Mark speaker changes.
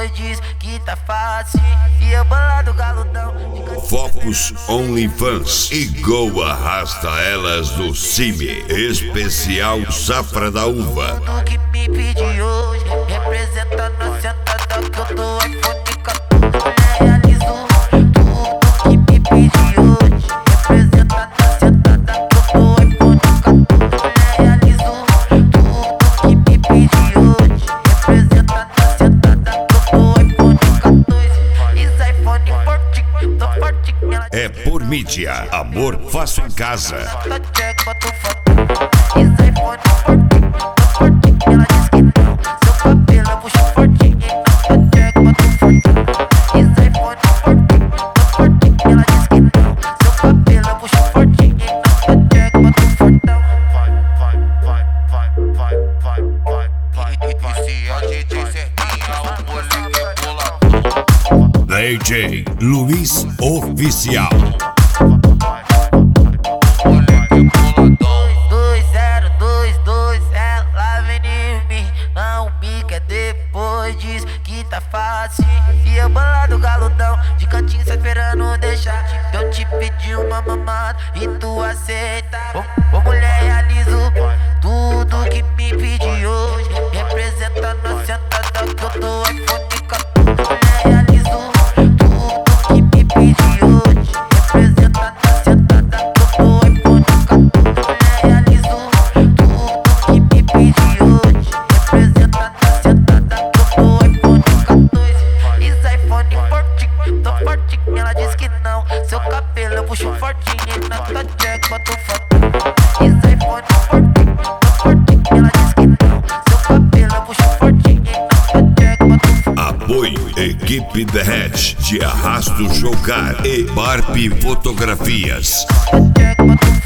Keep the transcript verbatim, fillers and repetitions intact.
Speaker 1: depois diz que tá fácil. E eu bolado galudão.
Speaker 2: Focus OnlyFans e Go arrasta elas do Cime. Especial Safra da Uva.
Speaker 1: Tudo que me pedi hoje, representando a sentada que eu tô iPhone quatorze. Realizo tudo que me pedi hoje, representando a sentada que eu tô iPhone quatorze. Realizo tudo que me pedi hoje, representando a sentada que eu tô iPhone quatorze. Esse iPhone fortinho, tô fortinho. Ela
Speaker 2: É por mídia, amor faço em casa.
Speaker 1: tá check, boto foto. Esse iPhone fortinho, tô fortinho. Ela diz que não, seu cabelo eu puxo fortinho. Então tá check, boto fortinho. Esse iPhone fortinho, tô fortinho. Ela diz que não, seu cabelo eu puxo fortinho. Então tá check, boto fortão.
Speaker 3: Vai, vai, vai, vai, vai, vai, vai, vai. E se a D J Serginha, o moleque pula.
Speaker 2: D J Luiz Oficial.
Speaker 1: dois zero dois dois, ela vem em mim. Não me quer depois diz que tá fácil. E eu bolado galudão, de cantinho só esperando deixar. Eu te pedi uma mamada e tu aceita. Ô, ô mulher, realizo tudo que me pedi hoje, representando a sentada que eu tô iPhone quatorze. Realizo tudo que me pedi hoje, representando a sentada que eu tô iPhone quatorze. Realizo tudo que me pedi hoje, representando a sentada que eu tô iPhone quatorze. Esse iPhone fortinho, tô fortinho. Ela diz que não, seu cabelo eu puxo fortinho. Na tua check, boto foto. Esse iPhone fortinho, tô fortinho. Ela diz que não, seu cabelo eu puxo fortinho. Na tua check, boto foto.
Speaker 2: Apoio Equipe The Hatch de Arrasto Jogar e Barbie Fotografias.
Speaker 1: Na tua check, boto foto.